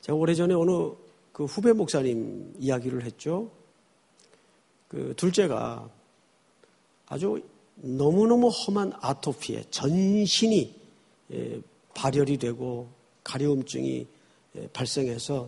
제가 오래전에 어느 그 후배 목사님 이야기를 했죠. 그 둘째가 아주 너무너무 험한 아토피에 전신이 발열이 되고 가려움증이 발생해서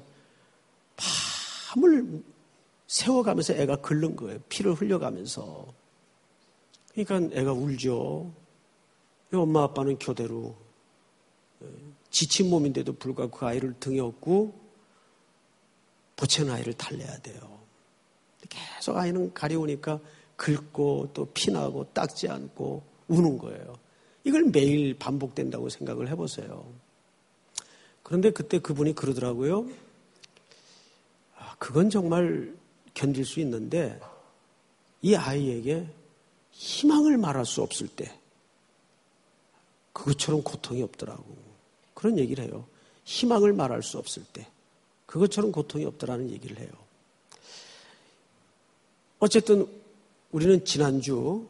밤을 새워가면서 애가 긁는 거예요. 피를 흘려가면서. 그러니까 애가 울죠. 엄마 아빠는 교대로 지친 몸인데도 불구하고 그 아이를 등에 업고 보채는 아이를 달래야 돼요. 계속 아이는 가려우니까 긁고 또 피나고 닦지 않고 우는 거예요. 이걸 매일 반복된다고 생각을 해보세요. 그런데 그때 그분이 그러더라고요. 그건 정말 견딜 수 있는데 이 아이에게 희망을 말할 수 없을 때 그것처럼 고통이 없더라고. 그런 얘기를 해요. 희망을 말할 수 없을 때 그것처럼 고통이 없더라는 얘기를 해요. 어쨌든 우리는 지난주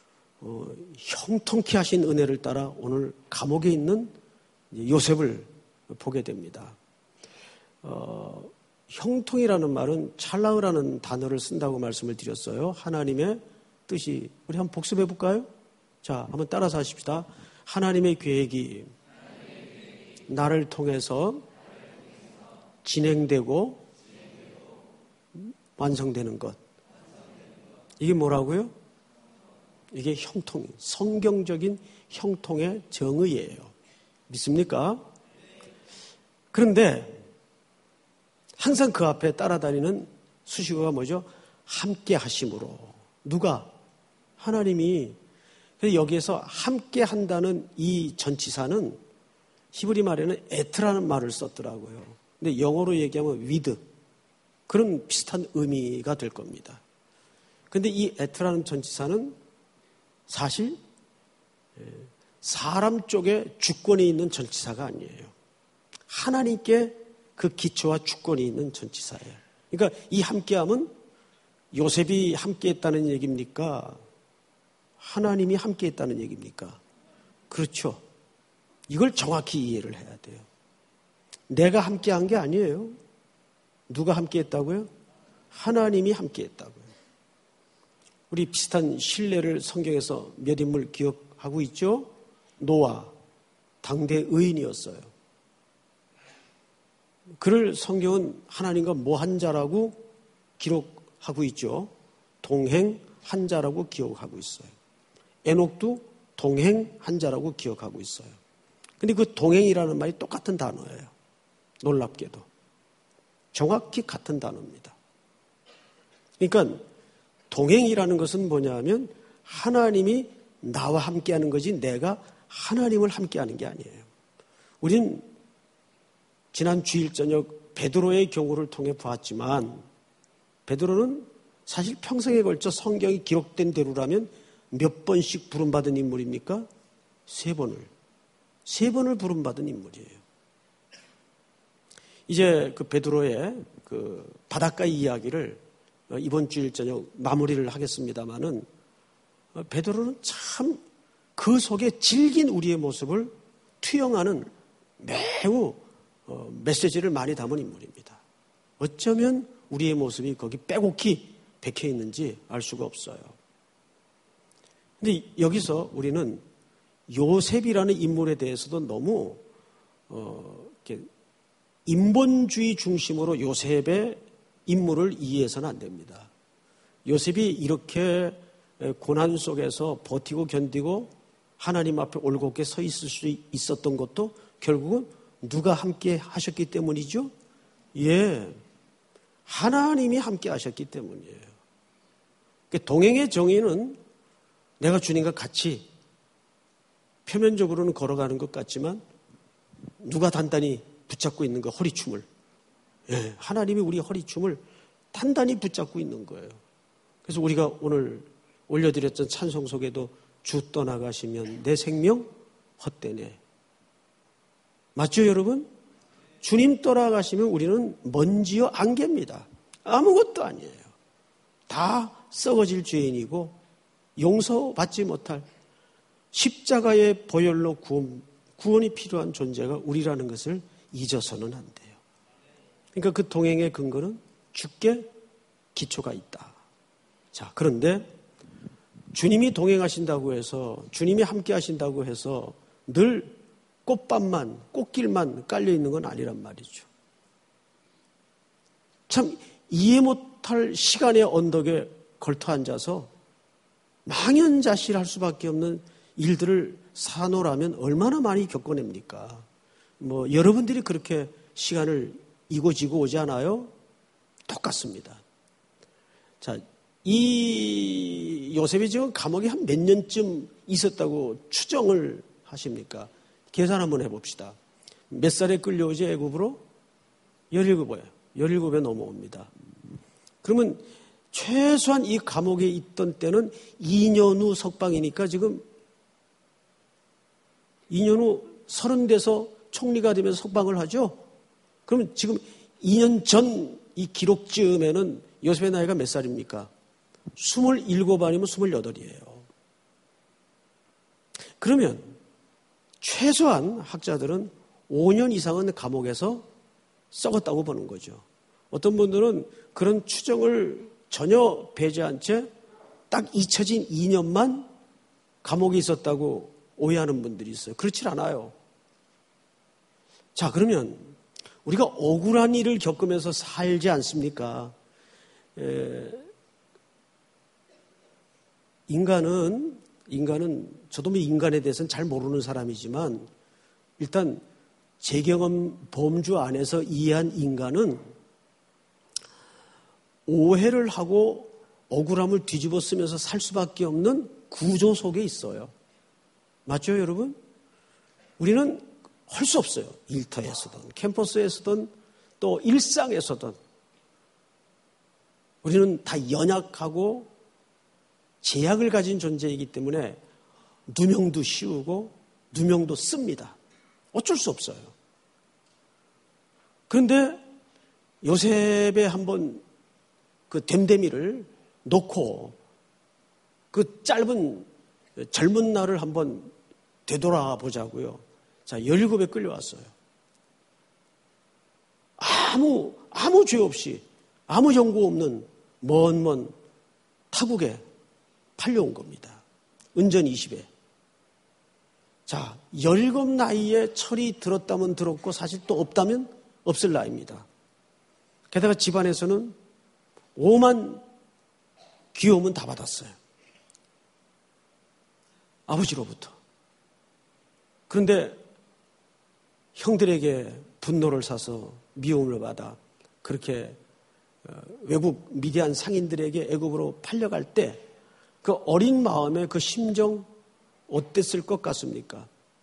형통케 하신 은혜를 따라 오늘 감옥에 있는 요셉을 보게 됩니다. 형통이라는 말은 찰나으라는 단어를 쓴다고 말씀을 드렸어요. 하나님의 뜻이. 우리 한번 복습해 볼까요? 자, 한번 따라서 하십시다. 하나님의 계획이 나를 통해서 진행되고 완성되는 것. 이게 뭐라고요? 이게 형통, 성경적인 형통의 정의예요. 믿습니까? 그런데 항상 그 앞에 따라다니는 수식어가 뭐죠? 함께 하심으로. 누가? 하나님이. 여기에서 함께 한다는 이 전치사는 히브리 말에는 에트라는 말을 썼더라고요. 근데 영어로 얘기하면 with. 그런 비슷한 의미가 될 겁니다. 그런데 이 에트라는 전치사는 사실 사람 쪽에 주권이 있는 전치사가 아니에요. 하나님께 그 기초와 주권이 있는 전치사예요. 그러니까 이 함께함은 요셉이 함께했다는 얘기입니까? 하나님이 함께했다는 얘기입니까? 그렇죠. 이걸 정확히 이해를 해야 돼요. 내가 함께한 게 아니에요. 누가 함께했다고요? 하나님이 함께했다고요. 우리 비슷한 신뢰를 성경에서 몇 인물 기억하고 있죠? 노아, 당대 의인이었어요. 그를 성경은 하나님과 모한 자라고 기록하고 있죠. 동행한 자라고 기억하고 있어요. 에녹도 동행한 자라고 기억하고 있어요. 근데 그 동행이라는 말이 똑같은 단어예요. 놀랍게도. 정확히 같은 단어입니다. 그러니까 동행이라는 것은 뭐냐 하면 하나님이 나와 함께하는 거지 내가 하나님을 함께하는 게 아니에요. 우린 지난 주일 저녁 베드로의 경우를 통해 보았지만 베드로는 사실 평생에 걸쳐 성경이 기록된 대로라면 몇 번씩 부름받은 인물입니까? 3번을. 3번을 부름받은 인물이에요. 이제 그 베드로의 그 바닷가 이야기를 이번 주일 저녁 마무리를 하겠습니다마는 베드로는 참 그 속에 질긴 우리의 모습을 투영하는 매우 메시지를 많이 담은 인물입니다. 어쩌면 우리의 모습이 거기 빼곡히 박혀 있는지 알 수가 없어요. 근데 여기서 우리는 요셉이라는 인물에 대해서도 너무 이렇게 인본주의 중심으로 요셉의 인물을 이해해서는 안 됩니다. 요셉이 이렇게 고난 속에서 버티고 견디고 하나님 앞에 올곧게 서 있을 수 있었던 것도 결국은 누가 함께 하셨기 때문이죠? 예, 하나님이 함께 하셨기 때문이에요. 동행의 정의는 내가 주님과 같이 표면적으로는 걸어가는 것 같지만 누가 단단히 붙잡고 있는 거 허리춤을. 예, 하나님이 우리 허리춤을 단단히 붙잡고 있는 거예요. 그래서 우리가 오늘 올려드렸던 찬송 속에도 주 떠나가시면 내 생명 헛되네. 맞죠, 여러분? 주님 떠나가시면 우리는 먼지요 안개입니다. 아무것도 아니에요. 다 썩어질 죄인이고 용서받지 못할 십자가의 보혈로 구원이 필요한 존재가 우리라는 것을 잊어서는 안 돼요. 그러니까 그 동행의 근거는 주께 기초가 있다. 자, 그런데 주님이 동행하신다고 해서, 주님이 함께 하신다고 해서 늘 꽃밭만, 꽃길만 깔려 있는 건 아니란 말이죠. 참 이해 못할 시간의 언덕에 걸터 앉아서 망연자실할 수밖에 없는 일들을 사노라면 얼마나 많이 겪어냅니까? 뭐 여러분들이 그렇게 시간을 이고지고 오지 않아요? 똑같습니다. 자, 이 요셉이 지금 감옥에 한 몇 년쯤 있었다고 추정을 하십니까? 계산 한번 해봅시다. 몇 살에 끌려오지 애굽으로? 17이에요. 17에 넘어옵니다. 그러면 최소한 이 감옥에 있던 때는 2년 후 석방이니까 지금 2년 후 30돼서 총리가 되면서 석방을 하죠. 그러면 지금 2년 전 이 기록쯤에는 요셉의 나이가 몇 살입니까? 27 아니면 28이에요. 그러면 최소한 학자들은 5년 이상은 감옥에서 썩었다고 보는 거죠. 어떤 분들은 그런 추정을 전혀 배제한 채 딱 잊혀진 2년만 감옥에 있었다고 오해하는 분들이 있어요. 그렇지 않아요. 자, 그러면 우리가 억울한 일을 겪으면서 살지 않습니까? 인간은 저도 뭐 인간에 대해서는 잘 모르는 사람이지만 일단 제 경험 범주 안에서 이해한 인간은 오해를 하고 억울함을 뒤집어 쓰면서 살 수밖에 없는 구조 속에 있어요. 맞죠, 여러분? 우리는 할 수 없어요. 일터에서든 캠퍼스에서든 또 일상에서든 우리는 다 연약하고 제약을 가진 존재이기 때문에 누명도 씌우고 누명도 씁니다. 어쩔 수 없어요. 그런데 요셉의 한번 그 됨됨이를 놓고 그 짧은 젊은 날을 한번 되돌아보자고요. 자, 17에 끌려왔어요. 아무 죄 없이 아무 연고 없는 먼 타국에 팔려온 겁니다. 은전 20에. 자, 17 나이에 철이 들었다면 들었고 사실 또 없다면 없을 나이입니다. 게다가 집안에서는 오만 귀여움은 다 받았어요. 아버지로부터. 그런데 형들에게 분노를 사서 미움을 받아 그렇게 외국 미디안 상인들에게 애굽으로 팔려갈 때 그 어린 마음에 그 심정 어땠을 것 같습니까?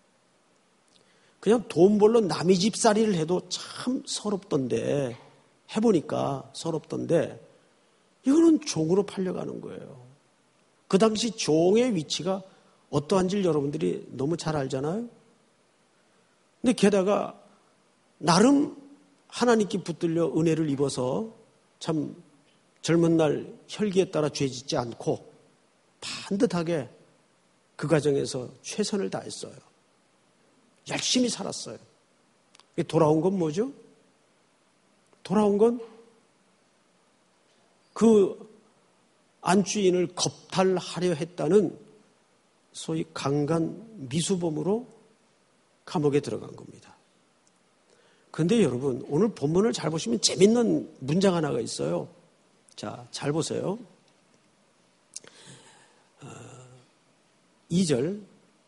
그냥 돈 벌러 남의 집살이를 해도 참 서럽던데 해보니까 서럽던데 이거는 종으로 팔려가는 거예요. 그 당시 종의 위치가 어떠한지를 여러분들이 너무 잘 알잖아요. 근데 게다가 나름 하나님께 붙들려 은혜를 입어서 참 젊은 날 혈기에 따라 죄짓지 않고 반듯하게 그 과정에서 최선을 다했어요. 열심히 살았어요. 돌아온 건 뭐죠? 돌아온 건 그 안주인을 겁탈하려 했다는 소위 강간 미수범으로 감옥에 들어간 겁니다. 그런데 여러분, 오늘 본문을 잘 보시면 재밌는 문장 하나가 있어요. 자, 잘 보세요. 2절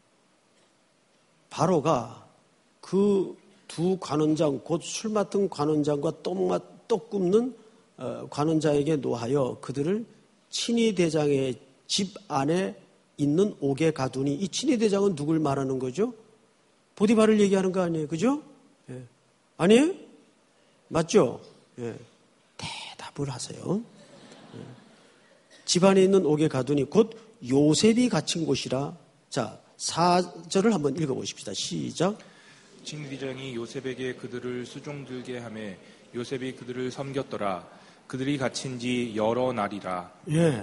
바로가 그 두 관원장, 곧 술 맡은 관원장과 떡 굽는 관원자에게 노하여 그들을 친위대장의 집 안에 있는 옥에 가두니, 이 친위대장은 누굴 말하는 거죠? 보디발을 얘기하는 거 아니에요? 그죠? 예. 아니에요? 맞죠? 예. 대답을 하세요. 예. 집 안에 있는 옥에 가두니 곧 요셉이 갇힌 곳이라. 자, 4절을 한번 읽어보십시다. 시작. 친위대장이 요셉에게 그들을 수종들게 하매 요셉이 그들을 섬겼더라. 그들이 갇힌 지 여러 날이라. 예.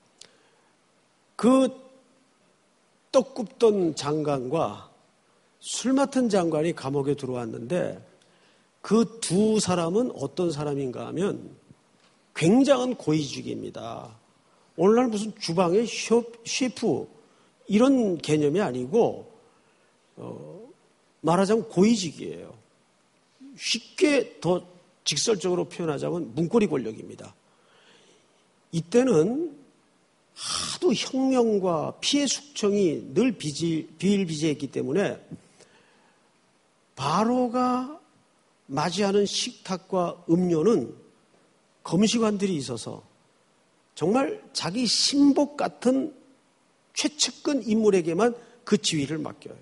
그 떡 굽던 장관과 술 맡은 장관이 감옥에 들어왔는데 그 두 사람은 어떤 사람인가 하면 굉장한 고위직입니다. 오늘날 무슨 주방의 셰프 이런 개념이 아니고 말하자면 고위직이에요. 쉽게 더 직설적으로 표현하자면 문고리 권력입니다. 이때는 하도 혁명과 피해 숙청이 늘 비일비재했기 때문에 바로가 맞이하는 식탁과 음료는 검시관들이 있어서 정말 자기 신복 같은 최측근 인물에게만 그 지위를 맡겨요.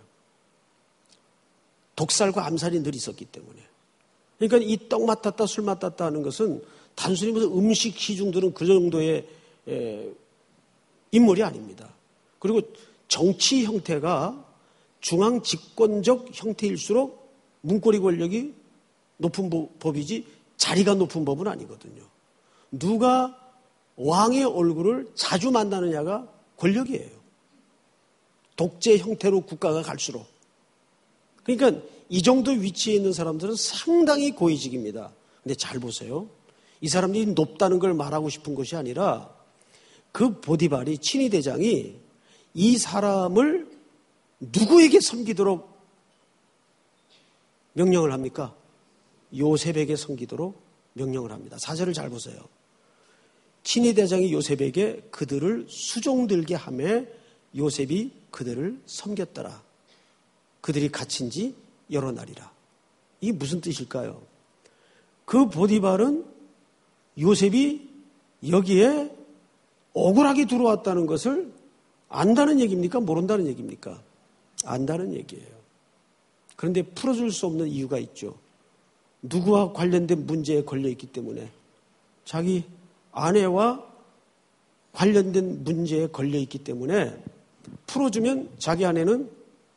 독살과 암살이 늘 있었기 때문에. 그러니까 이 떡 맡았다 술 맡았다 하는 것은 단순히 무슨 음식 시중들은 그 정도의 인물이 아닙니다. 그리고 정치 형태가 중앙 집권적 형태일수록 문고리 권력이 높은 법이지 자리가 높은 법은 아니거든요. 누가 왕의 얼굴을 자주 만나느냐가 권력이에요. 독재 형태로 국가가 갈수록. 그러니까 이 정도 위치에 있는 사람들은 상당히 고위직입니다. 근데 잘 보세요. 이 사람들이 높다는 걸 말하고 싶은 것이 아니라 그 보디발이 친위 대장이 이 사람을 누구에게 섬기도록 명령을 합니까? 요셉에게 섬기도록 명령을 합니다. 4절을 잘 보세요. 친위 대장이 요셉에게 그들을 수종들게 하며 요셉이 그들을 섬겼더라. 그들이 갇힌 지 여러 날이라. 이게 무슨 뜻일까요? 그 보디발은 요셉이 여기에 억울하게 들어왔다는 것을 안다는 얘기입니까? 모른다는 얘기입니까? 안다는 얘기예요. 그런데 풀어줄 수 없는 이유가 있죠. 누구와 관련된 문제에 걸려있기 때문에 자기 아내와 관련된 문제에 걸려있기 때문에 풀어주면 자기 아내는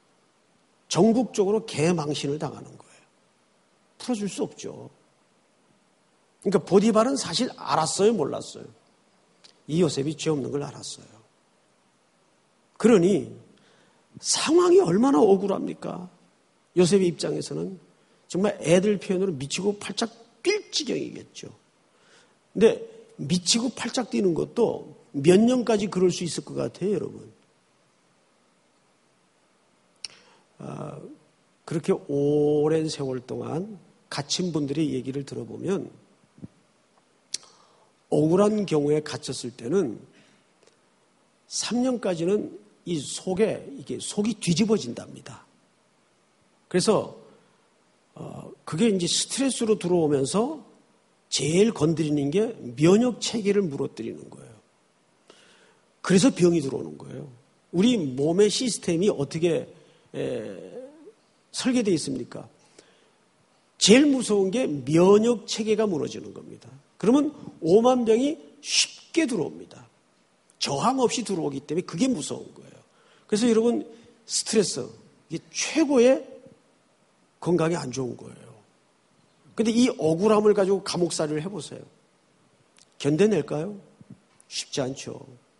전국적으로 개망신을 당하는 거예요. 풀어줄 수 없죠. 그러니까 보디발은 사실 알았어요, 몰랐어요? 이 요셉이 죄 없는 걸 알았어요. 그러니 상황이 얼마나 억울합니까? 요셉의 입장에서는 정말 애들 표현으로 미치고 팔짝 뛸 지경이겠죠. 근데 미치고 팔짝 뛰는 것도 몇 년까지 그럴 수 있을 것 같아요, 여러분. 그렇게 오랜 세월 동안 갇힌 분들의 얘기를 들어보면 억울한 경우에 갇혔을 때는 3년까지는 이 속이 뒤집어진답니다. 그래서 그게 이제 스트레스로 들어오면서 제일 건드리는 게 면역 체계를 무너뜨리는 거예요. 그래서 병이 들어오는 거예요. 우리 몸의 시스템이 어떻게 설계되어 있습니까? 제일 무서운 게 면역 체계가 무너지는 겁니다. 그러면 오만병이 쉽게 들어옵니다. 저항 없이 들어오기 때문에 그게 무서운 거예요. 그래서 여러분 스트레스 이게 최고의 건강에 안 좋은 거예요. 그런데 이 억울함을 가지고 감옥살이를 해보세요. 견뎌낼까요? 쉽지 않죠.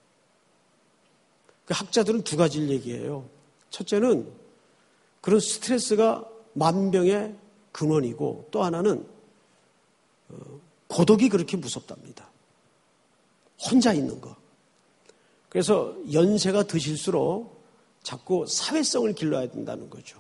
그 학자들은 두 가지를 얘기해요. 첫째는 그런 스트레스가 만병의 근원이고 또 하나는 고독이 그렇게 무섭답니다. 혼자 있는 거. 그래서 연세가 드실수록 자꾸 사회성을 길러야 된다는 거죠.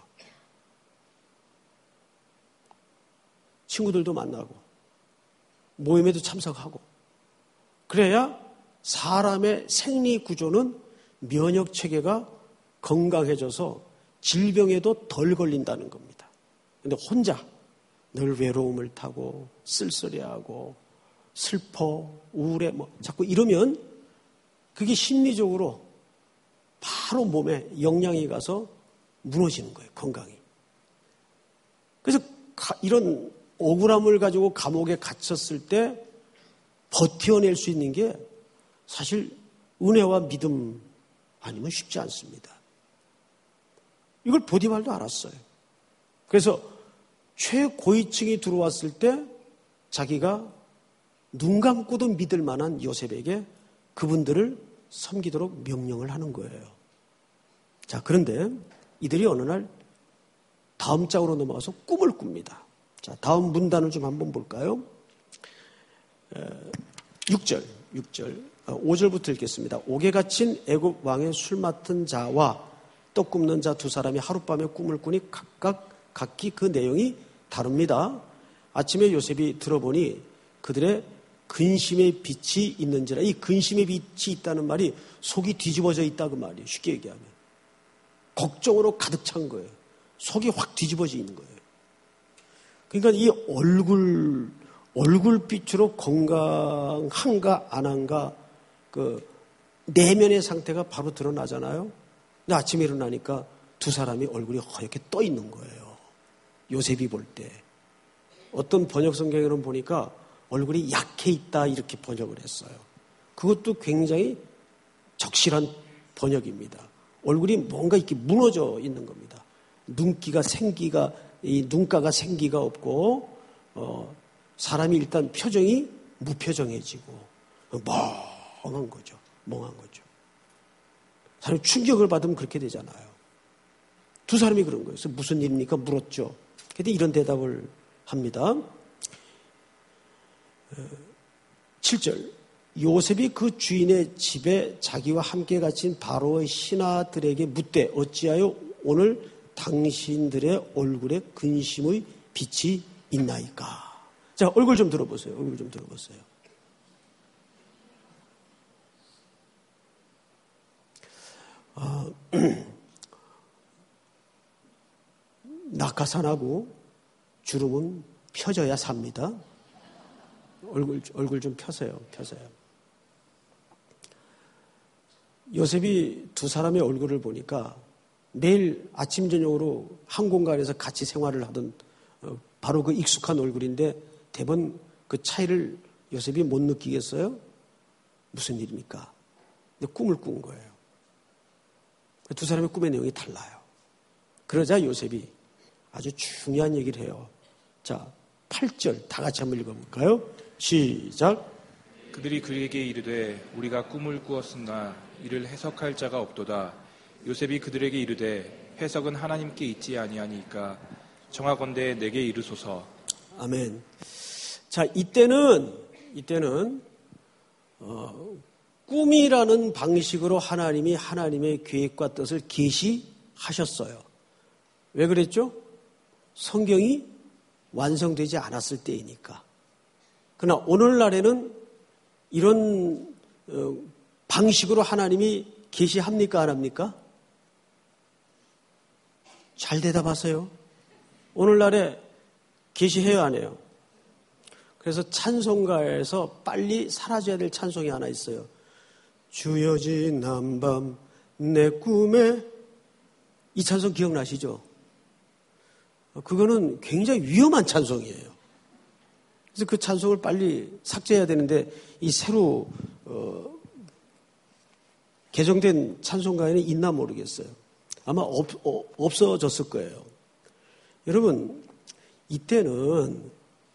친구들도 만나고 모임에도 참석하고 그래야 사람의 생리 구조는 면역 체계가 건강해져서 질병에도 덜 걸린다는 겁니다. 그런데 혼자 늘 외로움을 타고 쓸쓸해하고 슬퍼, 우울해 자꾸 이러면 그게 심리적으로 바로 몸에 영향이 가서 무너지는 거예요. 건강이. 그래서 이런 억울함을 가지고 감옥에 갇혔을 때 버텨낼 수 있는 게 사실 은혜와 믿음 아니면 쉽지 않습니다. 이걸 보디발도 알았어요. 그래서 최고위층이 들어왔을 때 자기가 눈 감고도 믿을 만한 요셉에게 그분들을 섬기도록 명령을 하는 거예요. 자, 그런데 이들이 어느 날 다음 장으로 넘어가서 꿈을 꿉니다. 자, 다음 문단을 좀 한번 볼까요? 6절, 5절부터 읽겠습니다. 옥에 갇힌 애굽 왕의 술 맡은 자와 떡 굽는 자 두 사람이 하룻밤에 꿈을 꾸니 각기 그 내용이 다릅니다. 아침에 요셉이 들어보니 그들의 근심의 빛이 있는지라. 이 근심의 빛이 있다는 말이 속이 뒤집어져 있다 그 말이에요. 쉽게 얘기하면. 걱정으로 가득 찬 거예요. 속이 확 뒤집어져 있는 거예요. 그러니까 이 얼굴빛으로 건강한가 안 한가 그 내면의 상태가 바로 드러나잖아요. 근데 아침에 일어나니까 두 사람이 얼굴이 허옇게 떠 있는 거예요. 요셉이 볼 때. 어떤 번역 성경에는 보니까 얼굴이 약해 있다 이렇게 번역을 했어요. 그것도 굉장히 적실한 번역입니다. 얼굴이 뭔가 이렇게 무너져 있는 겁니다. 눈가가 생기가 없고 사람이 일단 표정이 무표정해지고 멍한 거죠. 사람이 충격을 받으면 그렇게 되잖아요. 두 사람이 그런 거예요. 그래서 무슨 일입니까? 물었죠. 그런데 이런 대답을 합니다. 7절 요셉이 그 주인의 집에 자기와 함께 갇힌 바로의 신하들에게 묻되 어찌하여 오늘 당신들의 얼굴에 근심의 빛이 있나이까. 자, 얼굴 좀 들어보세요. 낙하산하고 주름은 펴져야 삽니다. 얼굴 좀 펴세요. 요셉이 두 사람의 얼굴을 보니까 매일 아침 저녁으로 한 공간에서 같이 생활을 하던 바로 그 익숙한 얼굴인데 대번 그 차이를 요셉이 못 느끼겠어요? 무슨 일입니까? 근데 꿈을 꾼 거예요. 두 사람의 꿈의 내용이 달라요. 그러자 요셉이 아주 중요한 얘기를 해요. 자, 8절 다 같이 한번 읽어볼까요? 시작. 그들이 그에게 이르되 우리가 꿈을 꾸었으나 이를 해석할 자가 없도다. 요셉이 그들에게 이르되 해석은 하나님께 있지 아니하니까 정하건대 내게 이르소서. 아멘. 자, 이때는 꿈이라는 방식으로 하나님이 하나님의 계획과 뜻을 계시하셨어요. 왜 그랬죠? 성경이 완성되지 않았을 때이니까. 그러나 오늘날에는 이런 방식으로 하나님이 계시합니까? 안 합니까? 잘 대답하세요. 오늘날에 계시해요? 안 해요? 그래서 찬송가에서 빨리 사라져야 될 찬송이 하나 있어요. 주여 지난 밤 내 꿈에. 이 찬송 기억나시죠? 그거는 굉장히 위험한 찬송이에요. 그래서 그 찬송을 빨리 삭제해야 되는데 이 새로 개정된 찬송가에는 있나 모르겠어요. 아마 없어졌을 거예요. 여러분, 이때는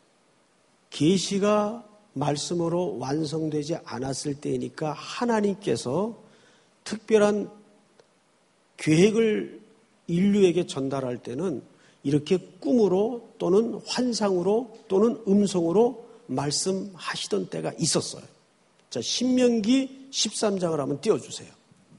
계시가 말씀으로 완성되지 않았을 때니까 하나님께서 특별한 계획을 인류에게 전달할 때는 이렇게 꿈으로 또는 환상으로 또는 음성으로 말씀하시던 때가 있었어요. 자, 신명기 13장을 한번 띄워주세요.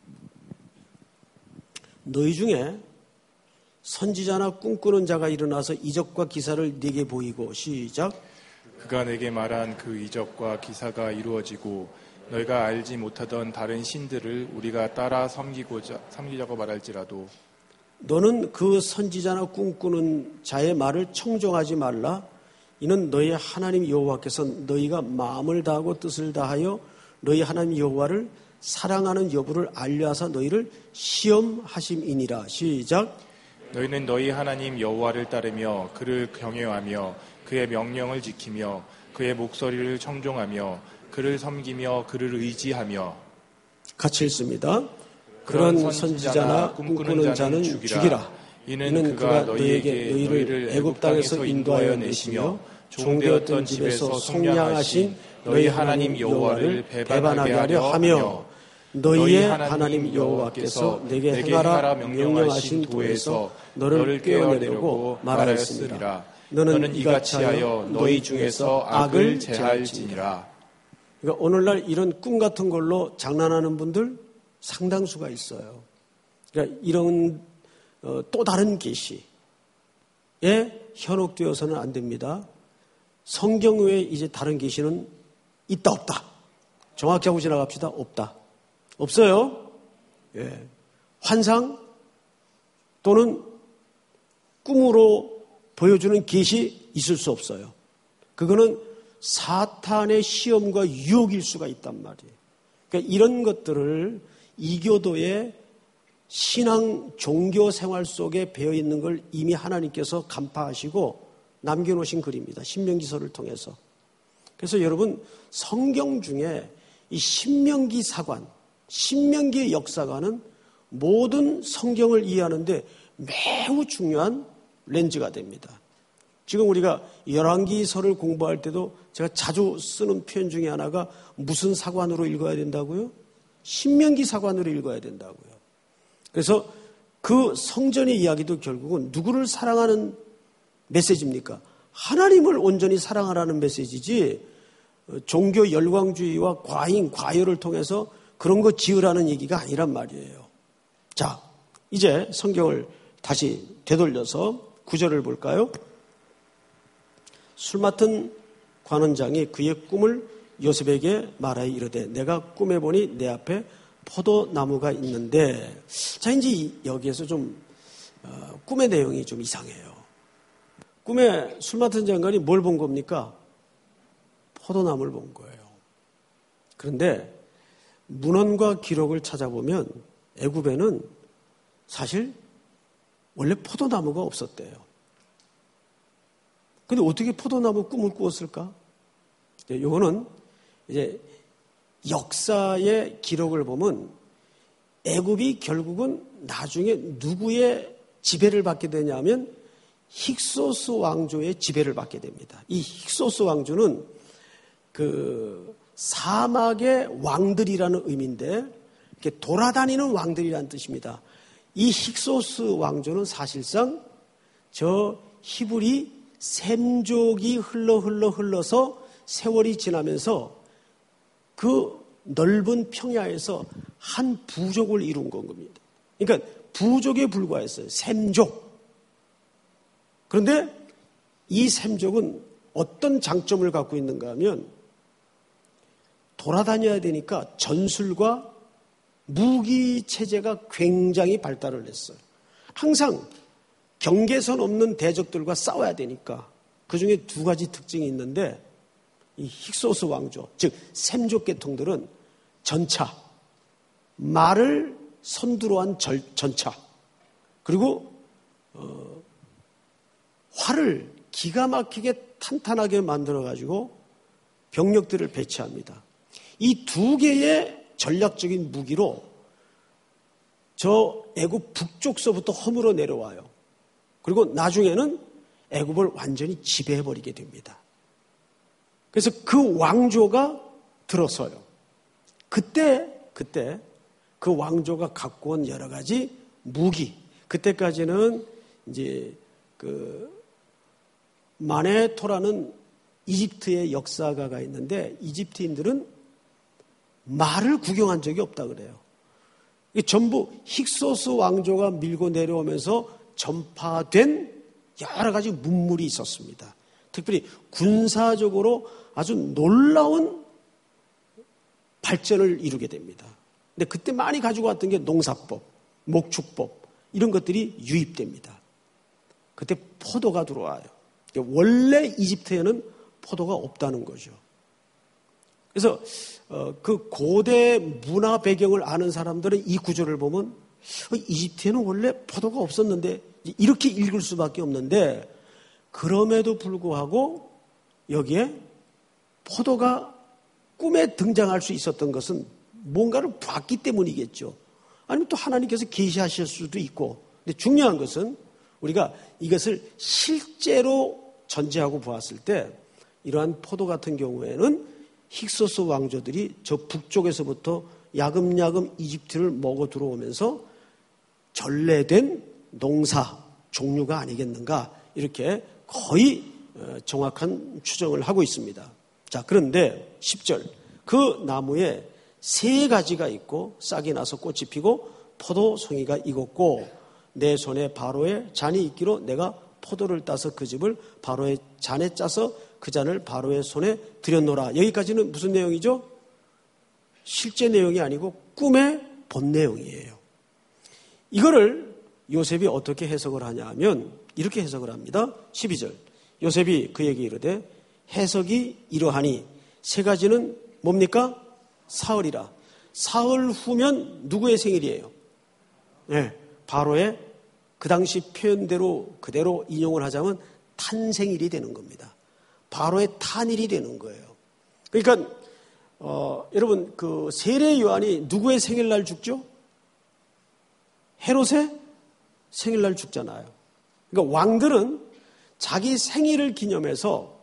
너희 중에 선지자나 꿈꾸는 자가 일어나서 이적과 기사를 네게 보이고. 시작. 그가 내게 말한 그 이적과 기사가 이루어지고 너희가 알지 못하던 다른 신들을 우리가 따라 섬기자고 말할지라도 너는 그 선지자나 꿈꾸는 자의 말을 청종하지 말라. 이는 너희 하나님 여호와께서 너희가 마음을 다하고 뜻을 다하여 너희 하나님 여호와를 사랑하는 여부를 알려하사 너희를 시험하심이니라. 시작. 너희는 너희 하나님 여호와를 따르며 그를 경외하며 그의 명령을 지키며 그의 목소리를 청종하며 그를 섬기며 그를 의지하며. 같이 읽습니다. 그런 선지자나 꿈꾸는 자는 죽이라. 이는 그가 너희를 애굽 땅에서 인도하여 내시며 종되었던 집에서 속량하신 너희 하나님 여호와를 배반하게 하려 하며 너희의 하나님 여호와께서 내게 행하라 명령하신 도에서 너를 꿰어내려고 말하였습니다. 너는 이같이 하여 너희 중에서 악을 제할지니라. 그러니까 오늘날 이런 꿈 같은 걸로 장난하는 분들 상당수가 있어요. 그러니까 이런 또 다른 계시에 현혹되어서는 안 됩니다. 성경 외에 이제 다른 계시는 있다 없다. 정확히 하고 지나갑시다. 없다. 없어요. 예. 환상 또는 꿈으로 보여주는 계시 있을 수 없어요. 그거는 사탄의 시험과 유혹일 수가 있단 말이에요. 그러니까 이런 것들을 이교도의 신앙 종교 생활 속에 배어 있는 걸 이미 하나님께서 간파하시고 남겨놓으신 글입니다. 신명기서를 통해서. 그래서 여러분 성경 중에 이 신명기 사관, 신명기의 역사관은 모든 성경을 이해하는데 매우 중요한 렌즈가 됩니다. 지금 우리가 열왕기서를 공부할 때도 제가 자주 쓰는 표현 중에 하나가 무슨 사관으로 읽어야 된다고요? 신명기 사관으로 읽어야 된다고요. 그래서 그 성전의 이야기도 결국은 누구를 사랑하는 메시지입니까? 하나님을 온전히 사랑하라는 메시지지 종교 열광주의와 과잉, 과열을 통해서 그런 거 지으라는 얘기가 아니란 말이에요. 자, 이제 성경을 다시 되돌려서 구절을 볼까요? 술 맡은 관원장이 그의 꿈을 요셉에게 말하여 이르되 내가 꿈에 보니 내 앞에 포도나무가 있는데, 자 이제 여기에서 좀 꿈의 내용이 좀 이상해요. 꿈에 술 맡은 장관이 뭘 본 겁니까? 포도나무를 본 거예요. 그런데 문헌과 기록을 찾아보면 애굽에는 사실 원래 포도나무가 없었대요. 근데 어떻게 포도나무 꿈을 꾸었을까? 요거는 이제 역사의 기록을 보면 애굽이 결국은 나중에 누구의 지배를 받게 되냐면 힉소스 왕조의 지배를 받게 됩니다. 이 힉소스 왕조는 그 사막의 왕들이라는 의미인데 이렇게 돌아다니는 왕들이라는 뜻입니다. 이 힉소스 왕조는 사실상 저 히브리 셈족이 흘러서 세월이 지나면서 그 넓은 평야에서 한 부족을 이룬 건 겁니다. 그러니까 부족에 불과했어요. 셈족. 그런데 이 셈족은 어떤 장점을 갖고 있는가 하면 돌아다녀야 되니까 전술과 무기 체제가 굉장히 발달을 했어요. 항상 경계선 없는 대적들과 싸워야 되니까 그중에 두 가지 특징이 있는데 이 힉소스 왕조, 즉 셈족 계통들은 전차, 말을 선두로 한 전차, 그리고 활을 기가 막히게 탄탄하게 만들어가지고 병력들을 배치합니다. 이 두 개의 전략적인 무기로 저 애굽 북쪽서부터 허물어 내려와요. 그리고 나중에는 애굽을 완전히 지배해버리게 됩니다. 그래서 그 왕조가 들어서요. 그때 그 왕조가 갖고 온 여러 가지 무기, 그때까지는 이제 그 마네토라는 이집트의 역사가가 있는데 이집트인들은 말을 구경한 적이 없다 그래요. 이게 전부 힉소스 왕조가 밀고 내려오면서 전파된 여러 가지 문물이 있었습니다. 특별히 군사적으로 아주 놀라운 발전을 이루게 됩니다. 근데 그때 많이 가지고 왔던 게 농사법, 목축법 이런 것들이 유입됩니다. 그때 포도가 들어와요. 원래 이집트에는 포도가 없다는 거죠. 그래서 그 고대 문화 배경을 아는 사람들은 이 구절을 보면 이집트에는 원래 포도가 없었는데 이렇게 읽을 수밖에 없는데 그럼에도 불구하고 여기에 포도가 꿈에 등장할 수 있었던 것은 뭔가를 봤기 때문이겠죠. 아니면 또 하나님께서 계시하실 수도 있고. 근데 중요한 것은 우리가 이것을 실제로 전제하고 보았을 때 이러한 포도 같은 경우에는 힉소스 왕조들이 저 북쪽에서부터 야금야금 이집트를 먹어 들어오면서 전래된 농사 종류가 아니겠는가 이렇게 거의 정확한 추정을 하고 있습니다. 자, 그런데 10절. 그 나무에 3가지가 있고 싹이 나서 꽃이 피고 포도송이가 익었고 내 손에 바로의 잔이 있기로 내가 포도를 따서 그 즙을 바로의 잔에 짜서 그 잔을 바로의 손에 들였노라. 여기까지는 무슨 내용이죠? 실제 내용이 아니고 꿈의 본 내용이에요. 이거를 요셉이 어떻게 해석을 하냐 하면 이렇게 해석을 합니다. 12절. 요셉이 그에게 이르되 해석이 이러하니 3가지는 뭡니까? 사흘이라. 사흘 후면 누구의 생일이에요? 네, 바로의 그 당시 표현대로 그대로 인용을 하자면 탄생일이 되는 겁니다. 바로의 탄일이 되는 거예요. 그러니까 여러분 그 세례 요한이 누구의 생일날 죽죠? 헤롯의 생일날 죽잖아요. 그러니까 왕들은 자기 생일을 기념해서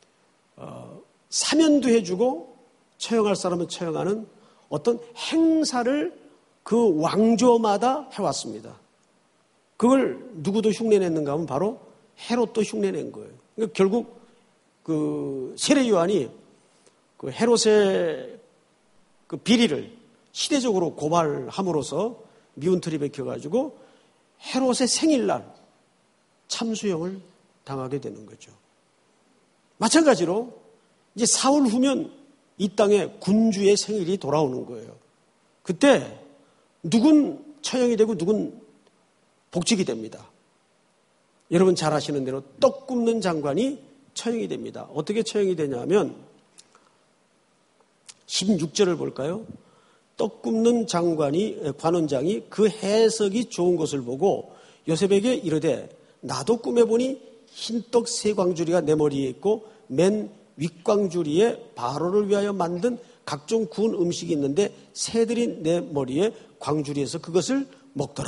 사면도 해주고 처형할 사람은 처형하는 어떤 행사를 그 왕조마다 해왔습니다. 그걸 누구도 흉내냈는가 하면 바로 헤롯도 흉내낸 거예요. 그러니까 결국 그 세례 요한이 그 헤롯의 그 비리를 시대적으로 고발함으로써 미운털이 베껴가지고 헤롯의 생일날 참수형을 당하게 되는 거죠. 마찬가지로 이제 사흘 후면 이 땅에 군주의 생일이 돌아오는 거예요. 그때 누군 처형이 되고 누군 복직이 됩니다. 여러분 잘 아시는 대로 떡 굽는 장관이 처형이 됩니다. 어떻게 처형이 되냐면 16절을 볼까요? 떡 굽는 관원장이 그 해석이 좋은 것을 보고 요셉에게 이르되 나도 꿈에 보니 흰떡 3광주리가 내 머리에 있고 맨 윗광주리에 바로를 위하여 만든 각종 구운 음식이 있는데 새들이 내 머리에 광주리에서 그것을 먹더라.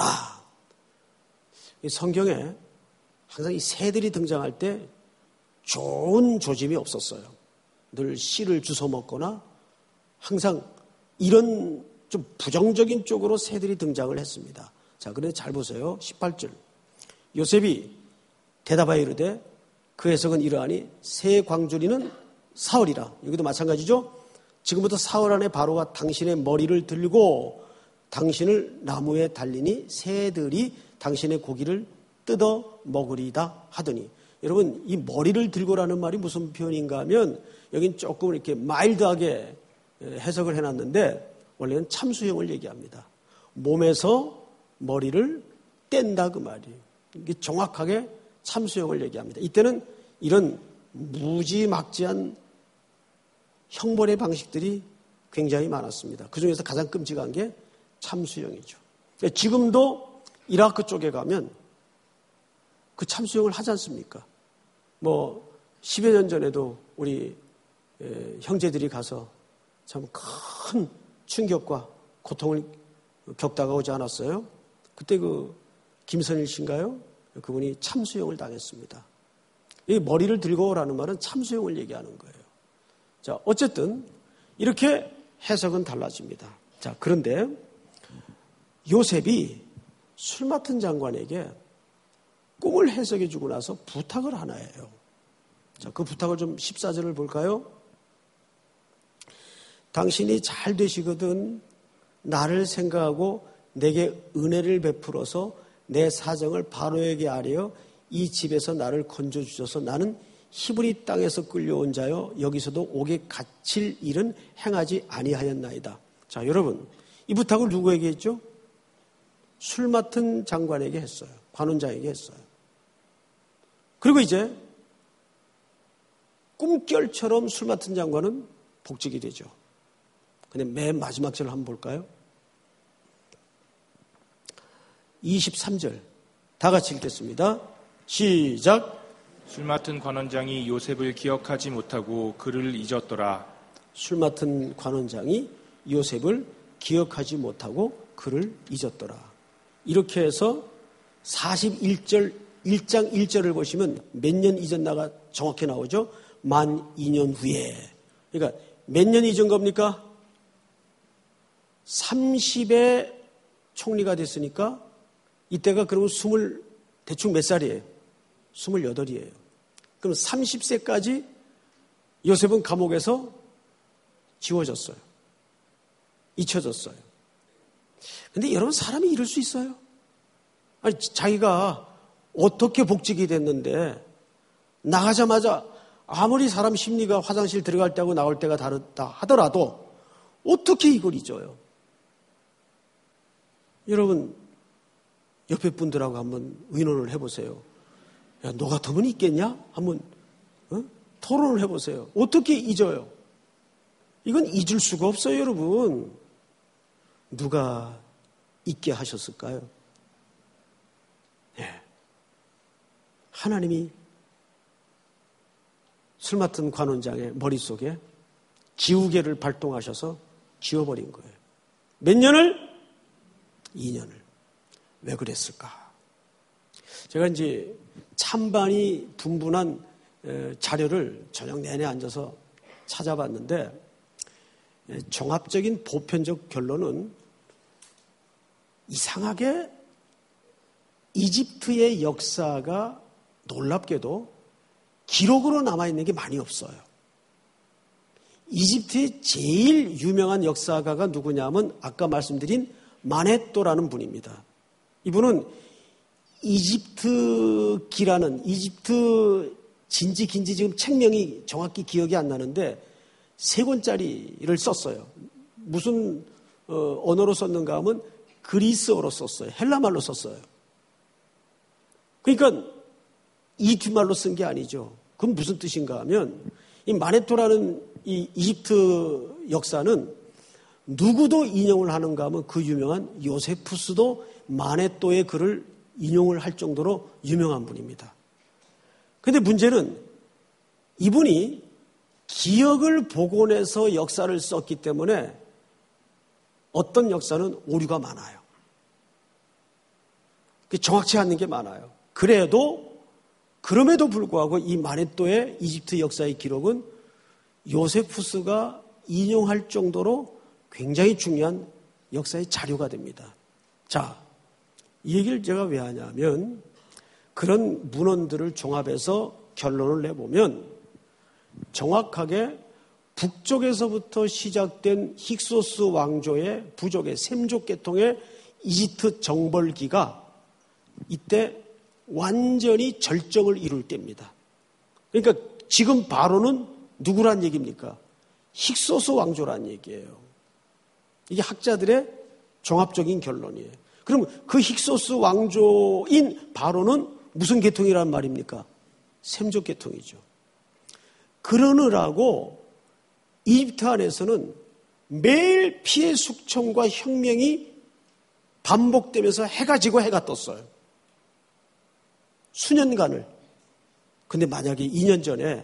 성경에 항상 이 새들이 등장할 때 좋은 조짐이 없었어요. 늘 씨를 주워 먹거나 항상 이런 좀 부정적인 쪽으로 새들이 등장을 했습니다. 자, 그런데 잘 보세요. 18절. 요셉이 대답하여 이르되 그 해석은 이러하니 새 광주리는 사흘이라. 여기도 마찬가지죠. 지금부터 사흘 안에 바로가 당신의 머리를 들고 당신을 나무에 달리니 새들이 당신의 고기를 뜯어 먹으리다 하더니. 여러분 이 머리를 들고라는 말이 무슨 표현인가 하면 여긴 조금 이렇게 마일드하게 해석을 해놨는데 원래는 참수형을 얘기합니다. 몸에서 머리를 뗀다 그 말이에요. 이게 정확하게 참수형을 얘기합니다. 이때는 이런 무지막지한 형벌의 방식들이 굉장히 많았습니다. 그중에서 가장 끔찍한 게 참수형이죠. 지금도 이라크 쪽에 가면 그 참수형을 하지 않습니까? 10여 년 전에도 우리 형제들이 가서 참 큰 충격과 고통을 겪다가 오지 않았어요? 그때 그 김선일 씨인가요? 그분이 참수형을 당했습니다. 이 머리를 들고 오라는 말은 참수형을 얘기하는 거예요. 자, 어쨌든 이렇게 해석은 달라집니다. 자, 그런데 요셉이 술 맡은 장관에게 꿈을 해석해 주고 나서 부탁을 하나 해요. 자, 그 부탁을 좀 14절을 볼까요? 당신이 잘 되시거든 나를 생각하고 내게 은혜를 베풀어서 내 사정을 바로에게 아뢰어 이 집에서 나를 건져주셔서 나는 히브리 땅에서 끌려온 자여 여기서도 옥에 갇힐 일은 행하지 아니하였나이다. 자, 여러분 이 부탁을 누구에게 했죠? 술 맡은 장관에게 했어요. 관원장에게 했어요. 그리고 이제 꿈결처럼 술 맡은 장관은 복직이 되죠. 근데 맨 마지막 절을 한번 볼까요? 23절 다 같이 읽겠습니다. 시작. 술 맡은 관원장이 요셉을 기억하지 못하고 그를 잊었더라. 술 맡은 관원장이 요셉을 기억하지 못하고 그를 잊었더라. 이렇게 해서 41절 1장 1절을 보시면 몇 년 잊었나가 정확히 나오죠. 만 2년 후에. 그러니까 몇 년 잊은 겁니까? 30에 총리가 됐으니까 이때가 그러면 대충 몇 살이에요? 28이에요. 그럼 30세까지 요셉은 감옥에서 지워졌어요. 잊혀졌어요. 근데 여러분, 사람이 이럴 수 있어요? 아니, 자기가 어떻게 복직이 됐는데 나가자마자 아무리 사람 심리가 화장실 들어갈 때하고 나올 때가 다르다 하더라도 어떻게 이걸 잊어요? 여러분, 옆에 분들하고 한번 의논을 해보세요. 야, 너 같으면 있겠냐? 한번 토론을 해보세요. 어떻게 잊어요? 이건 잊을 수가 없어요, 여러분. 누가 잊게 하셨을까요? 네. 하나님이 술 맡은 관원장의 머릿속에 지우개를 발동하셔서 지워버린 거예요. 몇 년을? 2년을. 왜 그랬을까? 제가 이제 찬반이 분분한 자료를 저녁 내내 앉아서 찾아봤는데 종합적인 보편적 결론은 이상하게 이집트의 역사가 놀랍게도 기록으로 남아있는 게 많이 없어요. 이집트의 제일 유명한 역사가가 누구냐면 아까 말씀드린 마네또라는 분입니다. 이분은 이집트기라는 이집트 진지 긴지 지금 책명이 정확히 기억이 안 나는데 3권짜리를 썼어요. 무슨 언어로 썼는가 하면 그리스어로 썼어요. 헬라말로 썼어요. 그러니까 이 뒷말로 쓴 게 아니죠. 그건 무슨 뜻인가 하면 이 마네토라는 이 이집트 역사는 누구도 인용을 하는가 하면 그 유명한 요세푸스도 마네토의 글을 인용을 할 정도로 유명한 분입니다. 그런데 문제는 이분이 기억을 복원해서 역사를 썼기 때문에 어떤 역사는 오류가 많아요. 정확치 않는 게 많아요. 그럼에도 불구하고 이 마네토의 이집트 역사의 기록은 요세푸스가 인용할 정도로 굉장히 중요한 역사의 자료가 됩니다. 자, 이 얘기를 제가 왜 하냐면 그런 문헌들을 종합해서 결론을 내보면 정확하게 북쪽에서부터 시작된 힉소스 왕조의 부족의 셈족 계통의 이집트 정벌기가 이때 완전히 절정을 이룰 때입니다. 그러니까 지금 바로는 누구란 얘기입니까? 힉소스 왕조란 얘기예요. 이게 학자들의 종합적인 결론이에요. 그럼 그 힉소스 왕조인 바로는 무슨 계통이란 말입니까? 셈족 계통이죠. 그러느라고 이집트 안에서는 매일 피해 숙청과 혁명이 반복되면서 해가 지고 해가 떴어요. 수년간을. 근데 만약에 2년 전에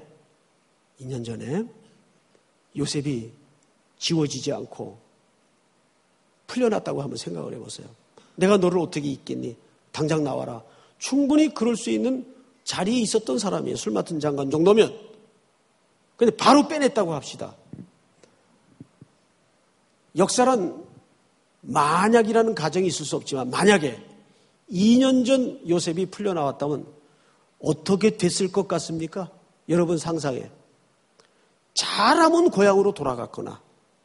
요셉이 지워지지 않고 풀려났다고 한번 생각을 해보세요. 내가 너를 어떻게 잊겠니? 당장 나와라. 충분히 그럴 수 있는 자리에 있었던 사람이에요. 술 맡은 장관 정도면. 근데 바로 빼냈다고 합시다. 역사란 만약이라는 가정이 있을 수 없지만 만약에 2년 전 요셉이 풀려나왔다면 어떻게 됐을 것 같습니까? 여러분 상상해. 잘하면 고향으로 돌아갔거나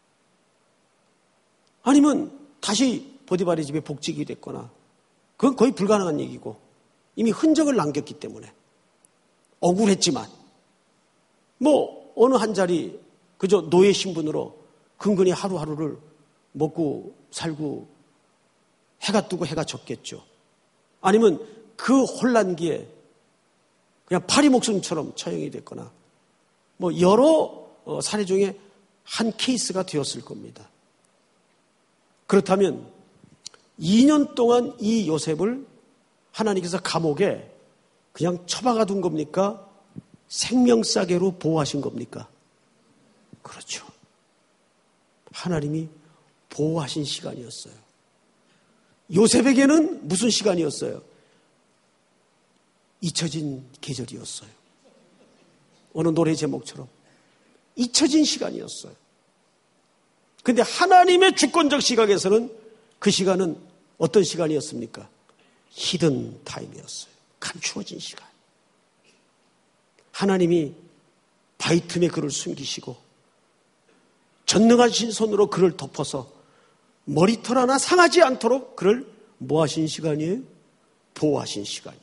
아니면 다시 보디발의 집에 복직이 됐거나 그건 거의 불가능한 얘기고 이미 흔적을 남겼기 때문에 억울했지만 어느 한 자리 그저 노예 신분으로 근근히 하루하루를 먹고 살고 해가 뜨고 해가 졌겠죠. 아니면 그 혼란기에 그냥 파리 목숨처럼 처형이 됐거나 여러 사례 중에 한 케이스가 되었을 겁니다. 그렇다면 2년 동안 이 요셉을 하나님께서 감옥에 그냥 처박아 둔 겁니까? 생명싸개로 보호하신 겁니까? 그렇죠. 하나님이 보호하신 시간이었어요. 요셉에게는 무슨 시간이었어요? 잊혀진 계절이었어요. 어느 노래 제목처럼 잊혀진 시간이었어요. 그런데 하나님의 주권적 시각에서는 그 시간은 어떤 시간이었습니까? 히든 타임이었어요. 감추어진 시간. 하나님이 바위 틈에 그를 숨기시고 전능하신 손으로 그를 덮어서 머리털 하나 상하지 않도록 그를 뭐 하신 시간이에요? 보호하신 시간이에요.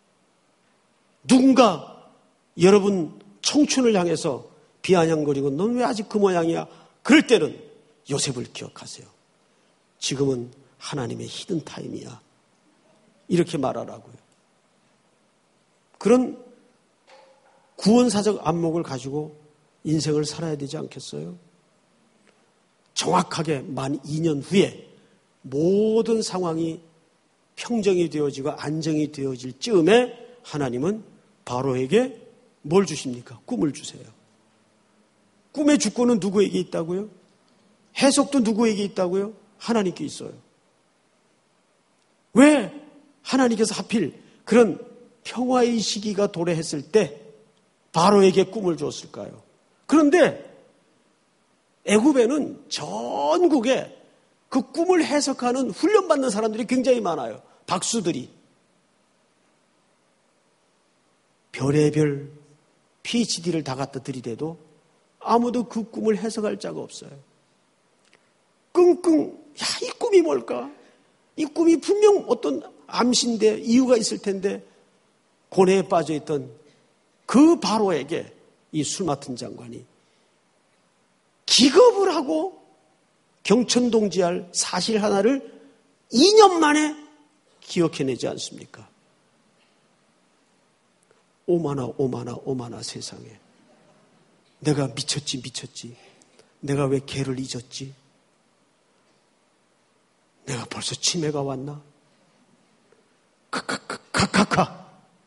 누군가 여러분 청춘을 향해서 비아냥거리고 넌 왜 아직 그 모양이야? 그럴 때는 요셉을 기억하세요. 지금은 하나님의 히든 타임이야. 이렇게 말하라고요. 그런 구원사적 안목을 가지고 인생을 살아야 되지 않겠어요? 정확하게 만 2년 후에 모든 상황이 평정이 되어지고 안정이 되어질 즈음에 하나님은 바로에게 뭘 주십니까? 꿈을 주세요. 꿈의 주권은 누구에게 있다고요? 해석도 누구에게 있다고요? 하나님께 있어요. 왜 하나님께서 하필 그런 평화의 시기가 도래했을 때 바로에게 꿈을 줬을까요? 그런데 애굽에는 전국에 그 꿈을 해석하는 훈련받는 사람들이 굉장히 많아요. 박수들이. 별의별 PhD를 다 갖다 들이대도 아무도 그 꿈을 해석할 자가 없어요. 끙끙, 야, 이 꿈이 뭘까? 이 꿈이 분명 어떤 암시인데 이유가 있을 텐데 고뇌에 빠져있던 그 바로에게 이 술 맡은 장관이 기겁을 하고 경천동지할 사실 하나를 2년 만에 기억해내지 않습니까? 오마나 세상에. 내가 미쳤지. 내가 왜 걔를 잊었지? 내가 벌써 치매가 왔나? 카카카.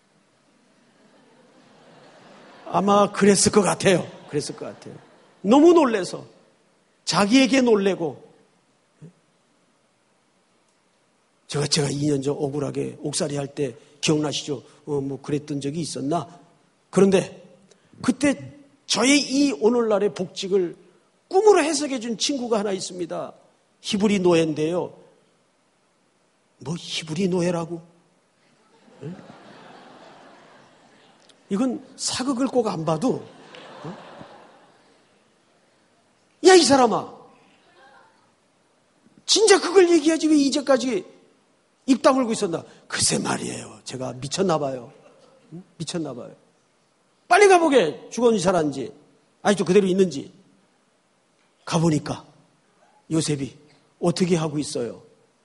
아마 그랬을 것 같아요. 너무 놀래서 자기에게 놀래고 제가 2년 전 억울하게 옥살이 할 때 기억나시죠? 뭐 그랬던 적이 있었나? 그런데 그때 저의 이 오늘날의 복직을 꿈으로 해석해 준 친구가 하나 있습니다. 히브리 노예인데요. 뭐 히브리 노예라고? 응? 이건 사극을 꼭 안 봐도 야, 이 사람아. 진짜 그걸 얘기하지 왜 이제까지 입 다물고 있었나? 글쎄 말이에요. 제가 미쳤나 봐요. 빨리 가보게. 죽었는지 살았는지. 아직도 그대로 있는지. 가보니까 요셉이 어떻게 하고 있어요?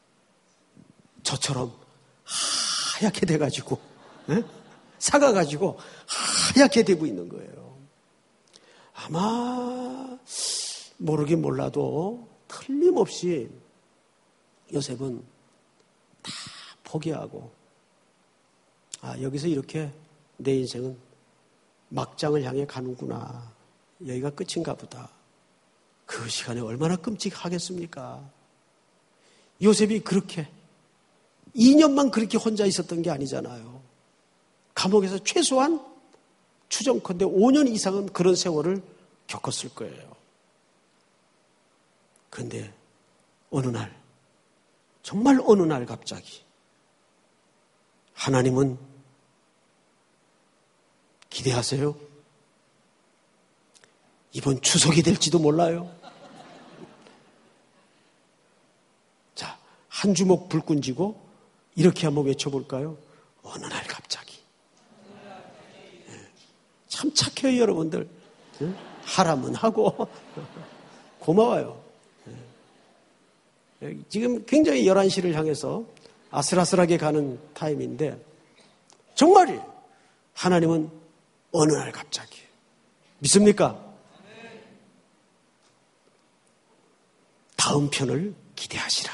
저처럼 하얗게 돼가지고 사가가지고 하얗게 되고 있는 거예요. 아마 모르긴 몰라도 틀림없이 요셉은 다 포기하고 여기서 이렇게 내 인생은 막장을 향해 가는구나. 여기가 끝인가 보다. 그 시간에 얼마나 끔찍하겠습니까? 요셉이 그렇게 2년만 그렇게 혼자 있었던 게 아니잖아요. 감옥에서 최소한 추정컨대 5년 이상은 그런 세월을 겪었을 거예요. 그런데 정말 어느 날 갑자기 하나님은 기대하세요. 이번 추석이 될지도 몰라요. 자, 한 주먹 불 쥐고 이렇게 한번 외쳐볼까요? 어느 날 갑자기. 참 착해요, 여러분들. 하라면 하고. 고마워요. 지금 굉장히 11시를 향해서 아슬아슬하게 가는 타임인데 정말이에요. 하나님은 어느 날 갑자기. 믿습니까? 다음 편을 기대하시라.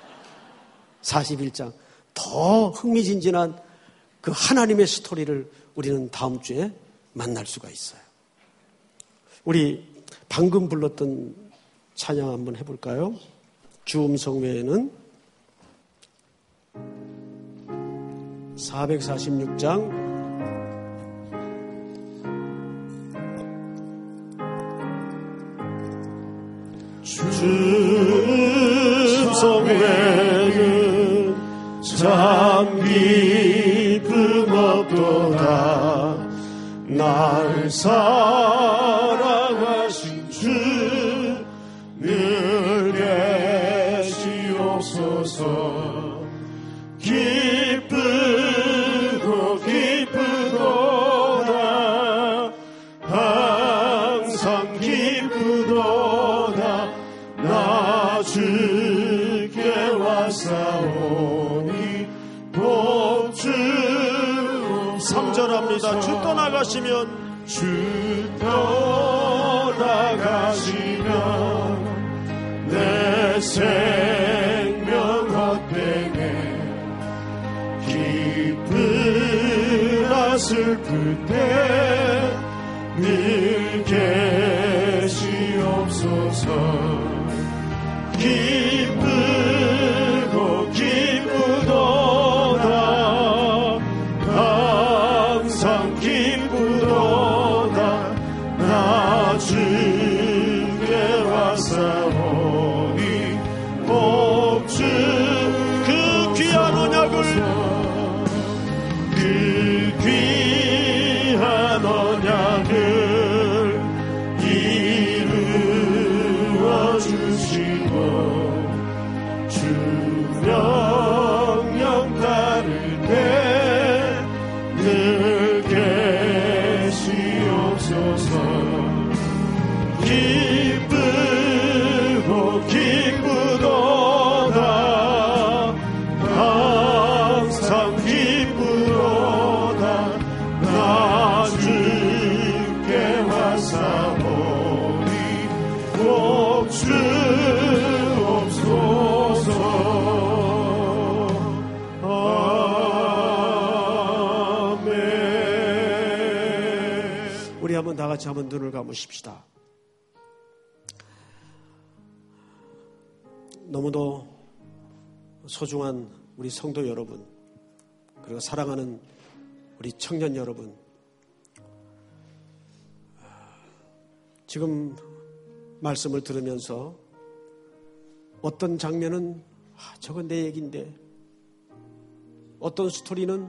41장. 더 흥미진진한 그 하나님의 스토리를 우리는 다음 주에 만날 수가 있어요. 우리 방금 불렀던 찬양 한번 해볼까요? 주 음성 외에는 446장 주 음성 외에는 참 기쁨 없도다. 나 살아가신 주 늘 계시옵소서. 기쁘고 기쁘도다 항상 기쁘도다 나 주께 왔사오니 복주 3절합니다. 주 떠나가시면 주 떠나가시면 내 생명 헛되네. 기쁘나 슬플 때 늘 계시옵소서. 기쁘고 기쁘도다 항상 기쁘도다 나 주께 왔사오니 복주 그 귀한 언약을 이루어 주시고 주 명령 따를 때 늘 계시옵소서. 기쁘고 기쁘도다 항상 기쁘도다 나 주께 왔사오니 복주옵소서. 아멘. 우리 한번 다 같이 한번 눈을 감으십시다. 너무도 소중한 우리 성도 여러분, 그리고 사랑하는 우리 청년 여러분, 지금 말씀을 들으면서 어떤 장면은 저건 내 얘기인데, 어떤 스토리는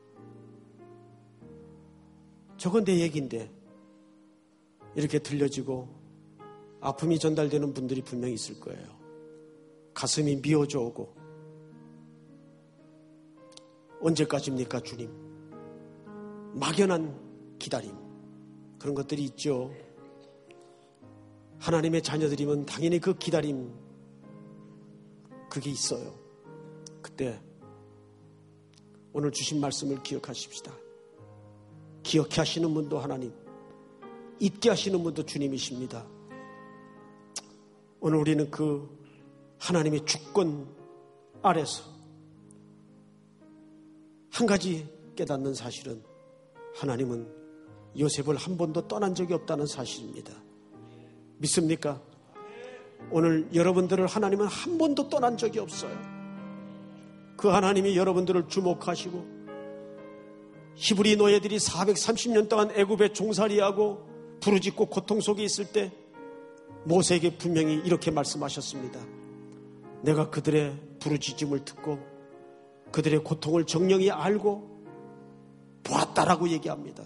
저건 내 얘기인데 이렇게 들려지고 아픔이 전달되는 분들이 분명히 있을 거예요. 가슴이 미어져 오고 언제까지입니까 주님? 막연한 기다림, 그런 것들이 있죠. 하나님의 자녀들이면 당연히 그 기다림, 그게 있어요. 그때 오늘 주신 말씀을 기억하십시다. 기억해 하시는 분도 하나님, 잊게 하시는 분도 주님이십니다. 오늘 우리는 그 하나님의 주권 아래서 한 가지 깨닫는 사실은 하나님은 요셉을 한 번도 떠난 적이 없다는 사실입니다. 믿습니까? 오늘 여러분들을 하나님은 한 번도 떠난 적이 없어요. 그 하나님이 여러분들을 주목하시고 히브리 노예들이 430년 동안 애굽에 종살이하고 부르짖고 고통 속에 있을 때 모세에게 분명히 이렇게 말씀하셨습니다. 내가 그들의 부르짖음을 듣고 그들의 고통을 정령히 알고 보았다라고 얘기합니다.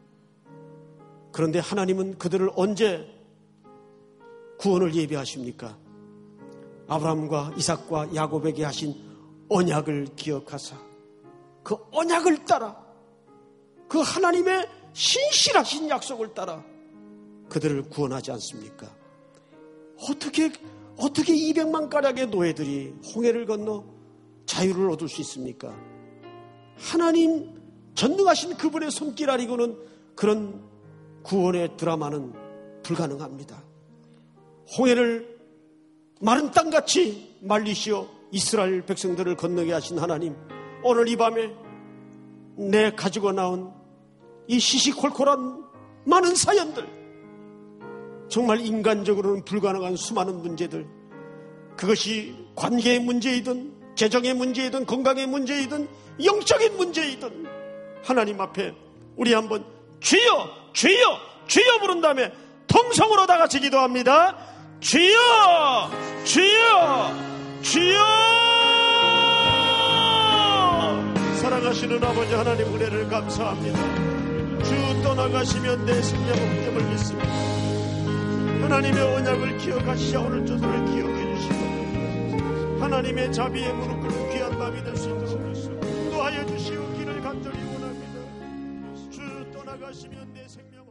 그런데 하나님은 그들을 언제 구원을 예비하십니까? 아브라함과 이삭과 야곱에게 하신 언약을 기억하사 그 언약을 따라, 그 하나님의 신실하신 약속을 따라 그들을 구원하지 않습니까? 어떻게 200만 가량의 노예들이 홍해를 건너 자유를 얻을 수 있습니까? 하나님 전능하신 그분의 손길 아니고는 그런 구원의 드라마는 불가능합니다. 홍해를 마른 땅같이 말리시어 이스라엘 백성들을 건너게 하신 하나님, 오늘 이 밤에 내 가지고 나온 이 시시콜콜한 많은 사연들, 정말 인간적으로는 불가능한 수많은 문제들, 그것이 관계의 문제이든 재정의 문제이든 건강의 문제이든 영적인 문제이든 하나님 앞에 우리 한번 주여 주여 주여 부른 다음에 통성으로 다 같이 기도합니다. 주여 주여 주여. 사랑하시는 아버지 하나님, 은혜를 감사합니다. 주 떠나가시면 내 생명 없음을 믿습니다. 하나님의 언약을 기억하시자 오늘 저들을 기억해 주시고 하나님의 자비에 무릎 꿇는 귀한 밤이 될 수 있도록 인도하여 주시옵기를 간절히 원합니다. 주 떠나가시면 내 생명